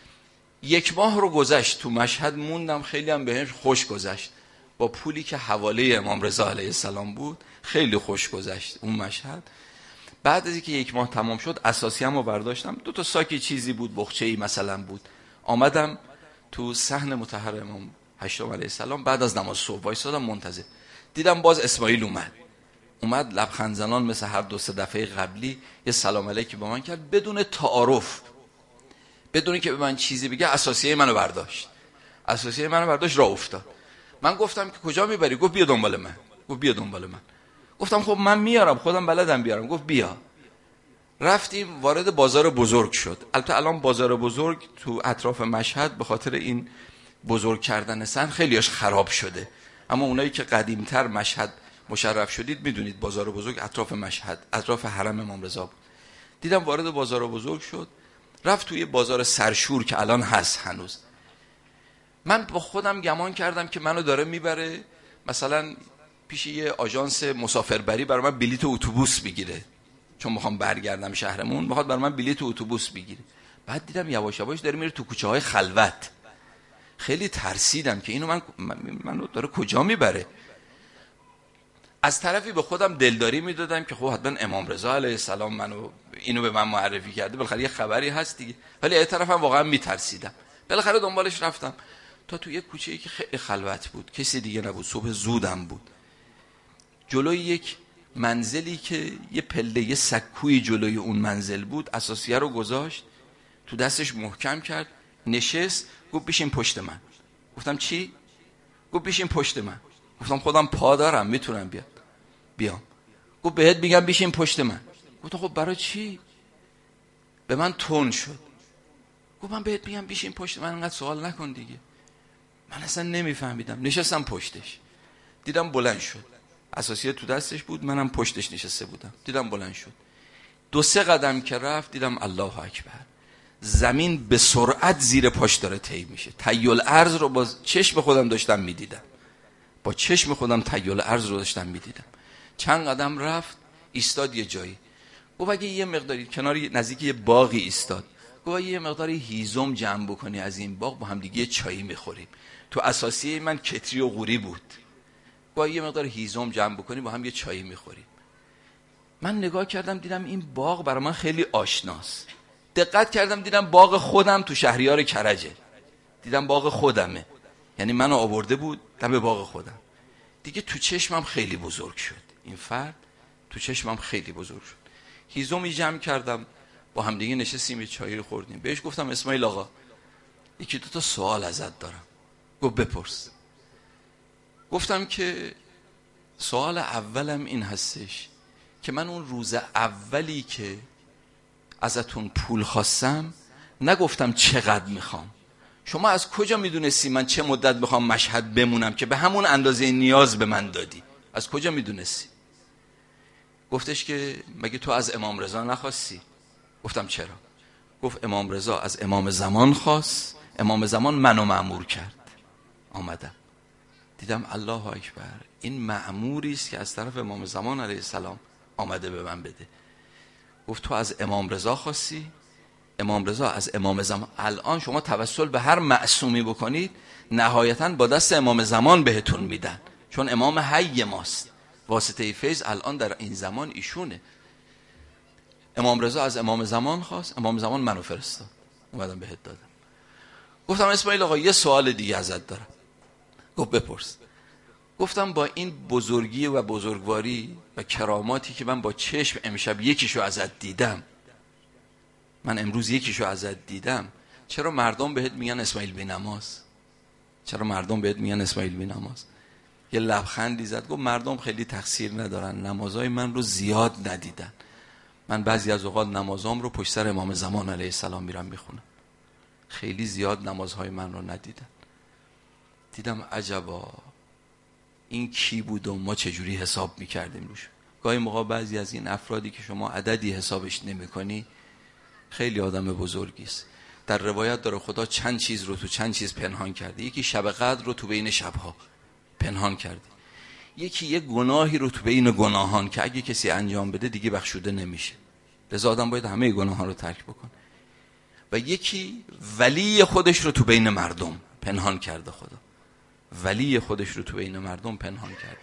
S1: 1 ماه رو گذشت تو مشهد موندم، خیلی هم بهش خوش گذشت، با پولی که حواله امام رضا علیه السلام بود خیلی خوش گذشت اون مشهد. بعد از اینکه 1 ماه تمام شد اساسیه‌مو رو برداشتم، 2 تا ساکی چیزی بود، بخچه‌ای مثلا بود، آمدم تو صحن مطهر امام هشتم علیه السلام، بعد از نماز صبح وایسادم منتظر، دیدم باز اسماعیل اومد لبخند زنان مثل هر 2-3 دفعه قبلی یه سلام علیکی با من کرد، بدون تعارف، بدون اینکه به من چیزی بگه، اساسیه منو برداشت، راه افتاد. من گفتم که کجا میبری؟ گفت بیا دنبال من. گفتم خب من میارم، خودم بلدم بیارم. گفت بیا. رفتیم، وارد بازار بزرگ شد. البته الان بازار بزرگ تو اطراف مشهد به خاطر این بزرگ کردن سن خیلیش خراب شده، اما اونایی که قدیمتر مشهد مشرف شدید میدونید بازار بزرگ اطراف مشهد، اطراف حرم امام رضا بود. دیدم وارد بازار بزرگ شد، رفت توی بازار سرشور که الان هست هنوز. من با خودم گمان کردم که منو داره میبره مثلا پیش یه آژانس مسافربری، برای من بلیط اتوبوس بگیره، چون میخوام برگردم شهرمون، میخواد برای من بلیط اتوبوس بگیره. بعد دیدم یواش یواش داره میره تو کوچه های خلوت، خیلی ترسیدم که اینو منو داره کجا میبره. از طرفی به خودم دلداری میدادم که خب حتما امام رضا علیه السلام اینو به من معرفی کرده، بالاخره یه خبری هست دیگه، ولی از طرفم واقعا میترسیدم. بالاخره دنبالش رفتم تا توی یه کوچه‌ای که خیلی خلوت بود، کسی دیگه نبود، صبح زودم بود، جلوی یک منزلی که یه پله، یه سکوی جلوی اون منزل بود، اساسیه رو گذاشت تو دستش محکم کرد، نشست، گفت بشین پشت من. گفتم چی؟ گفت بشین پشت من. گفتم خودم پا دارم میتونم بیام. گفت بهت میگم بشین پشت من. گفتم خب برای چی؟ به من تون شد. گفت من بهت میگم بشین پشت من، انقدر سوال نکن دیگه. من اصلا نمیفهمیدم، نشستم پشتش، دیدم بلند شد، اساسیه تو دستش بود، منم پشتش نشسته بودم، دیدم بلند شد، 2-3 قدم که رفت دیدم الله اکبر، زمین به سرعت زیر پاش داره طی میشه. تیل ارض رو با چشم خودم داشتم میدیدم، با چشم خودم تیل ارض رو داشتم میدیدم. چند قدم رفت، ایستاد یه جایی، گفت اگه یه مقداری کنار نزدیک یه باغی ایستاد، گفت اگه یه مقداری هیزم جمع بکنی از این باغ با هم دیگه چایی میخوریم. تو اساسیه من کتری و قوری بود، گفت یه مقدار هیزم جمع بکنی با هم یه چایی میخوریم. من نگاه کردم دیدم این باغ برای من خیلی آشناست، دقت کردم دیدم باغ خودم تو شهریار کرجه، دیدم باغ خودمه، یعنی منو آورده بود دم باغ خودم. دیگه تو چشمم خیلی بزرگ شد این فرد، تو چشمم خیلی بزرگ شد. هیزمی جمع کردم، با هم دیگه نشستیم یه چایی رو خوردیم. بهش گفتم اسماعیل آقا 1-2 تا سوال ازت دارم. گفت بپرس. گفتم که سوال اولم این هستش که من اون روز اولی که ازتون پول خواستم نگفتم چقدر میخوام. شما از کجا میدونستی من چه مدت میخوام مشهد بمونم که به همون اندازه نیاز به من دادی؟ از کجا میدونستی؟ گفتش که مگه تو از امام رضا نخواستی؟ گفتم چرا؟ گفت امام رضا از امام زمان خواست، امام زمان منو مأمور کرد. آمدم دیدم الله اکبر، این مأموری است که از طرف امام زمان علیه السلام آمده به من بده. گفت تو از امام رضا خواستی، امام رضا از امام زمان. الان شما توسل به هر معصومی بکنید نهایتاً با دست امام زمان بهتون میدن، چون امام حی ماست. واسطه فیض الان در این زمان ایشونه. امام رضا از امام زمان خواست، امام زمان منو فرستاد، اومدم بهت دادم. گفتم اسماعیل آقا یه سوال دیگه ازت دارم. گفت بپرس. گفتم با این بزرگی و بزرگواری و کراماتی که من با چشم امشب یکیشو ازت دیدم، من امروز یکیشو ازت دیدم، چرا مردم بهت میگن اسماعیل بی نماز؟ چرا مردم بهت میگن اسماعیل بی نماز؟ یه لبخندی زد گفت مردم خیلی تقصیر ندارن، نمازهای من رو زیاد ندیدن. من بعضی از اوقات نمازام رو پشت سر امام زمان علیه السلام میرم میخونم، خیلی زیاد نمازهای من رو ندیدن. دیدم عجبا این کی بود و ما چجوری حساب میکردیم روش. گاهی موقع بعضی از این افرادی که شما عددی حسابش نمیکنی خیلی آدم بزرگی است. در روایت داره خدا چند چیز رو تو چند چیز پنهان کرده. یکی شب قدر رو تو بین شبها پنهان کرده، یکی یک گناهی رو تو بین گناهان که اگه کسی انجام بده دیگه بخشوده نمیشه، لذا آدم باید همه گناهان رو ترک بکنه. و یکی ولی خودش رو تو بین مردم پنهان کرده. خدا ولی خودش رو تو بین مردم پنهان کرده.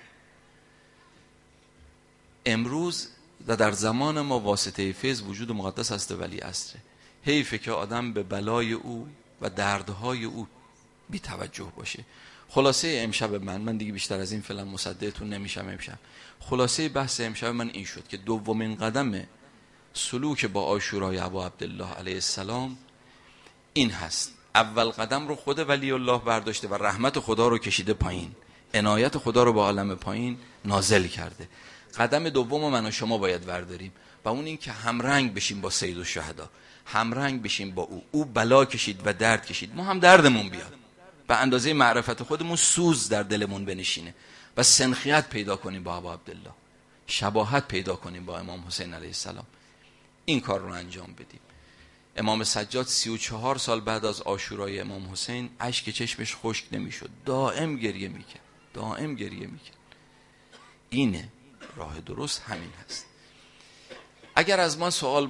S1: امروز در زمان ما واسطه فیض وجود مقدس هست ولی عصره. حیفه که آدم به بلای او و دردهای او بی توجه باشه. خلاصه امشب من دیگه بیشتر از این فعلا مصدقتون نمیشم امشب. خلاصه بحث امشب من این شد که دومین قدم سلوک با عاشورای ابا عبدالله علیه السلام این هست. اول قدم رو خود ولی الله برداشته و رحمت خدا رو کشیده پایین، عنایت خدا رو به عالم پایین نازل کرده. قدم دوم من و شما باید برداریم و اون این که همرنگ بشیم با سید الشهدا، همرنگ بشیم با او بلا کشید و درد کشید، ما هم دردمون بیاد، به اندازه معرفت خودمون سوز در دلمون بنشینه و سنخیت پیدا کنیم با ابا عبدالله، شباهت پیدا کنیم با امام حسین علیه السلام. این کار رو انجام بدیم. امام سجاد 34 سال بعد از عاشورای امام حسین اشک چشمش خشک نمیشد، دائم گریه میکرد، دائم گریه میکرد. اینه راه درست، همین هست. اگر از ما سوال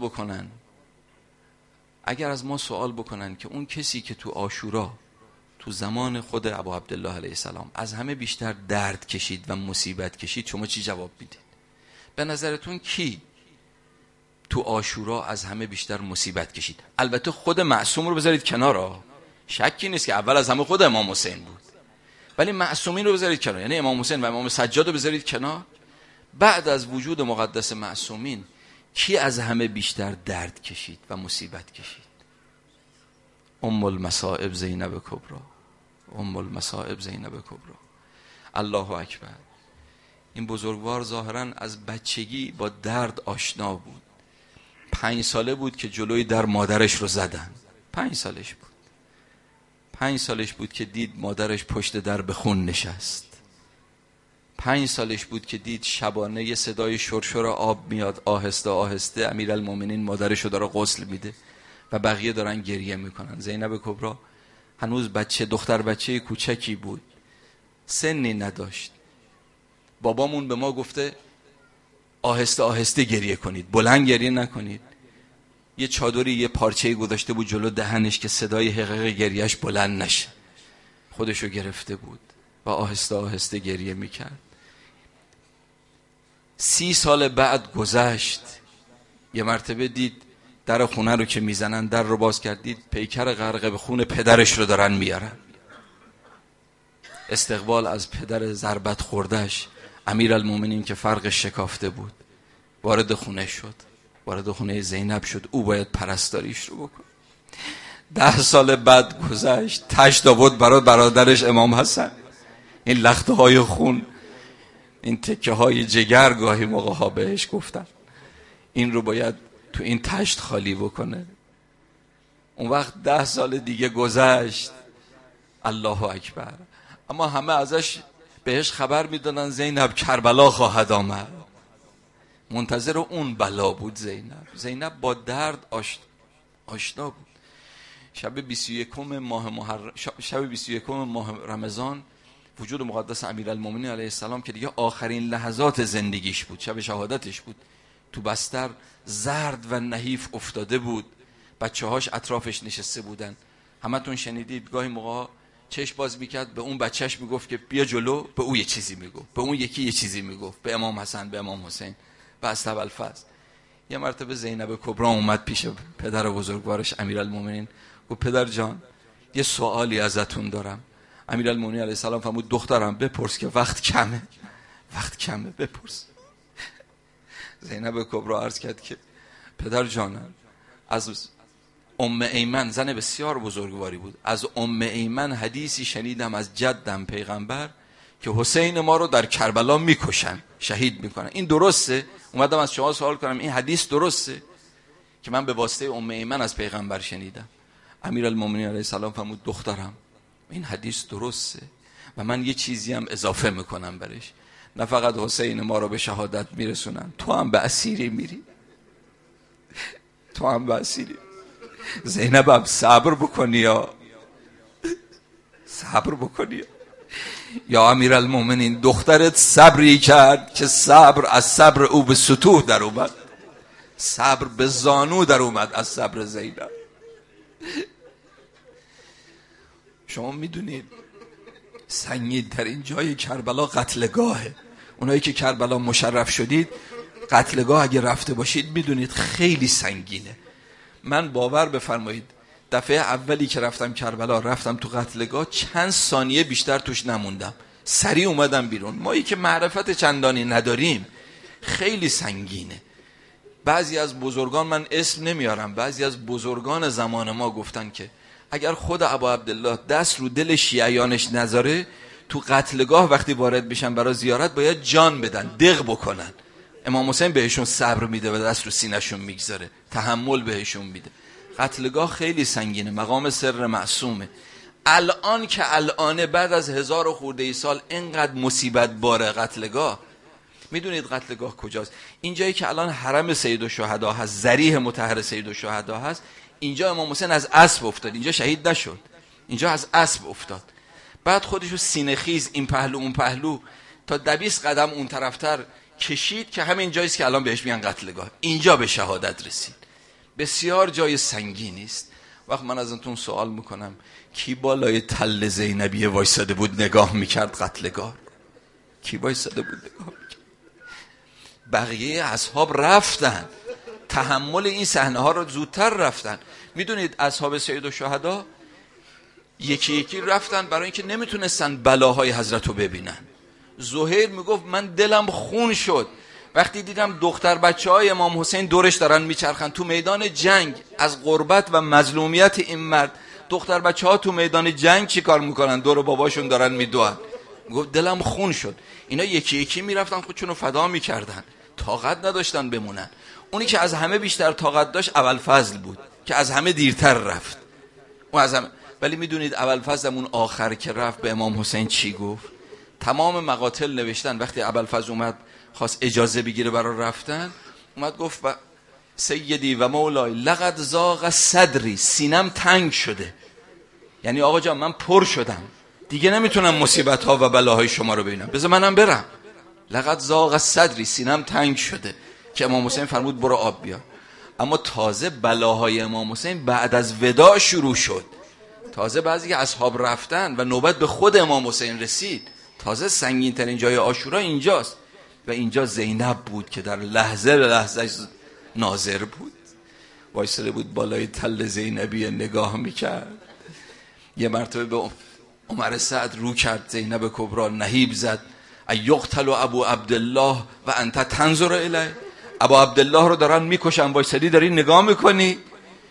S1: بکنن که اون کسی که تو عاشورا تو زمان خود ابا عبدالله علیه السلام از همه بیشتر درد کشید و مصیبت کشید، شما چی جواب میدید؟ به نظرتون کی تو عاشورا از همه بیشتر مصیبت کشید؟ البته خود معصوم رو بذارید کنار، شکی نیست که اول از همه خود امام حسین بود، ولی معصومین رو بذارید کنار، یعنی امام حسین و امام سجاد رو بذارید کنار. بعد از وجود مقدس معصومین کی از همه بیشتر درد کشید و مصیبت کشید؟ ام المصائب زینب کبرا، ام المصائب زینب کبرا. الله اکبر. این بزرگوار ظاهرا از بچگی با درد آشنا بود. 5 ساله بود که جلوی در مادرش رو زدن. 5 سالش بود. 5 سالش بود که دید مادرش پشت در به خون نشست. 5 سالش بود که دید شبانه یه صدای شرشر آب میاد آهسته آهسته، امیرالمومنین مادرش رو داره غسل میده و بقیه دارن گریه میکنن. زینب کبرا هنوز دختر بچه کوچکی بود، سنی نداشت. بابامون به ما گفته آهسته آهسته گریه کنید، بلند گریه نکنید. یه چادری یه پارچه‌ای گذاشته بود جلو دهنش که صدای حقیق گریهش بلند نشه. خودشو گرفته بود و آهسته آهسته گریه میکرد. 30 سال بعد گذشت، یه مرتبه دید در خونه رو که میزنن، در رو باز کرد، دید پیکر غرق به خون پدرش رو دارن میارن. استقبال از پدر ضربت خوردهش، امیرالمومنین که فرقش شکافته بود، وارد خونه شد، وارد خونه زینب شد. او باید پرستاریش رو بکنه. 10 سال بعد گذشت، تشت آورد برای برادرش امام حسن. این لخته های خون، این تکه های جگر گاهی موقع ها بهش گفتن این رو باید تو این تشت خالی بکنه. اون وقت 10 سال دیگه گذشت، الله اکبر، اما همه ازش بهش خبر میدادن زینب کربلا خواهد آمد. منتظر اون بلا بود زینب با درد آشنا بود. شب 21 ماه رمضان وجود مقدس امیرالمومنین علیه السلام که دیگه آخرین لحظات زندگیش بود، شب شهادتش بود، تو بستر زرد و نحیف افتاده بود، بچه‌هاش اطرافش نشسته بودن. همتون شنیدید گاهی موقع چشم باز میکرد به اون بچهش میگفت که بیا جلو، به اون یه چیزی میگفت، به اون یکی یه چیزی میگفت، به امام حسن، به امام حسین، به ابوالفضل. یه مرتبه زینب کبرا اومد پیش پدر بزرگوارش امیرالمومنین، گفت پدر جان یه سوالی ازتون دارم. امیرالمومنین علیه السلام فرمود دخترم بپرس که وقت کمه بپرس. زینب کبرا عرض کرد که پدر جانم، از ام ایمن، زن بسیار بزرگواری بود، از ام ایمن حدیثی شنیدم از جدم پیغمبر که حسین ما رو در کربلا میکشن، شهید میکنن. این درسته؟ اومدم از شما سوال کنم این حدیث درسته که من به واسطه ام ایمن از پیغمبر شنیدم؟ امیرالمومنین علیه السلام فرمود دخترم این حدیث درسته و من یه چیزی هم اضافه میکنم برش، نه فقط حسین ما رو به شهادت میرسونن، تو هم به اسیری میری، تو هم به اسیری. زینب صبر بکنی یا امیرالمومنین، دخترت صبری کرد که صبر از صبر او به سطوح در اومد، صبر به زانو در اومد از صبر زینب. شما میدونید سنگین ترین جای کربلا قتلگاهه. اونایی که کربلا مشرف شدید، قتلگاه اگه رفته باشید میدونید خیلی سنگینه. من باور بفرمایید دفعه اولی که رفتم کربلا، رفتم تو قتلگاه، چند ثانیه بیشتر توش نموندم، سریع اومدم بیرون. مایی که معرفت چندانی نداریم خیلی سنگینه. بعضی از بزرگان، من اسم نمیارم، بعضی از بزرگان زمان ما گفتن که اگر خود ابا عبدالله دست رو دل شیعیانش نذاره، تو قتلگاه وقتی وارد بشن برای زیارت باید جان بدن، دق بکنن. امام حسین بهشون صبر میده و دست رو سینه‌شون میگذاره، تحمل بهشون میده. قتلگاه خیلی سنگینه، مقام سر معصومه. الان که الانه، بعد از 1000 خورده سال اینقدر مصیبت باره قتلگاه. میدونید قتلگاه کجاست؟ اینجایی که الان حرم سیدالشهدا هست، ذریح مطهر سیدالشهدا هست، اینجا امام حسین از اسب افتاد، اینجا شهید نشد، اینجا از اسب افتاد. بعد خودشو سینه خیز این پهلو اون پهلو تا 200 قدم اون طرفتر کشید که همین جاییست که الان بهش میگن قتلگاه. اینجا به شهادت رسید. بسیار جای سنگینی است. وقت من ازتون سوال میکنم کی بالای تل زینبیه وایساده بود نگاه میکرد قتلگاه؟ کی وایساده بود نگاه میکرد؟ بقیه اصحاب رفتن، تحمل این صحنه ها رو زودتر رفتن. میدونید اصحاب سیدالشهدا یکی یکی رفتن برای اینکه نمیتونستن بلاهای حضرت رو ببینن. زهیر میگفت من دلم خون شد وقتی دیدم دختر بچه های امام حسین دورش دارن میچرخن تو میدان جنگ. از غربت و مظلومیت این مرد، دختر بچه ها تو میدان جنگ چی کار میکنن؟ دور باباشون دارن میدوئن. میگفت دلم خون شد. اینا یکی یکی میرفتن خودشونو فدا میکردن، طاقت نداشتن بمونن. اونی که از همه بیشتر طاقت داشت ابوالفضل بود که از همه دیرتر رفت. اون از همه. ولی میدونید ابوالفضل اون آخر که رفت به امام حسین چی گفت؟ تمام مقاتل نوشتن وقتی ابوالفضل اومد خواست اجازه بگیره برای رفتن، اومد گفت سیدی و مولای لقد ضاق صدری، سینم تنگ شده. یعنی آقا جان من پر شدم دیگه، نمیتونم مصیبت ها و بلاهای شما رو ببینم، بذار منم برم. لقد ضاق صدری، سینم تنگ شده. که امام حسین فرمود برو آب بیار. اما تازه بلاهای امام حسین بعد از وداع شروع شد. تازه بعضی که اصحاب رفتن و نوبت به خود امام حسین رسید. تازه سنگین ترین جای عاشورا اینجاست. و اینجا زینب بود که در لحظه ناظر بود، وایساده بود بالای تل زینبی نگاه میکرد. یه مرتبه به عمر سعد رو کرد، زینب کبرا نهیب زد ایقتل ابو عبدالله و انت تنظر الیه. ابو عبدالله رو دارن میکشن، وایسادی داری نگاه میکنی.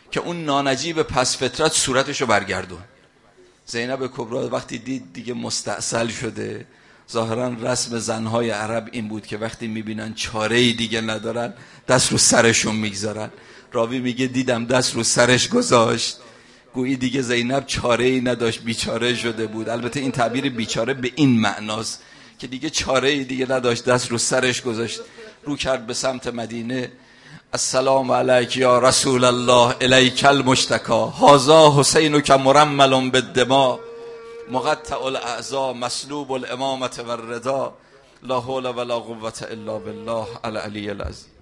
S1: که اون نانجیب پس فطرت صورتشو برگردون. زینب کبری وقتی دید دیگه مستعسل شده، ظاهرا رسم زنهای عرب این بود که وقتی میبینن چاره‌ای دیگه ندارن دست رو سرشون میگذارن. راوی میگه دیدم دست رو سرش گذاشت، گویی دیگه زینب چاره‌ای نداشت، بیچاره شده بود. البته این تعبیر بیچاره به این معناست که دیگه چاره‌ای دیگه نداشت، دست رو سرش گذاشت، رو کرد به سمت مدینه. السلام علیک یا رسول الله، الیک المشتکا، هذا حسینک مرمل بالدماء، مقطع الاعضاء، مسلوب الامامة والرضا، لا حول ولا قوة الا بالله العلی العظیم.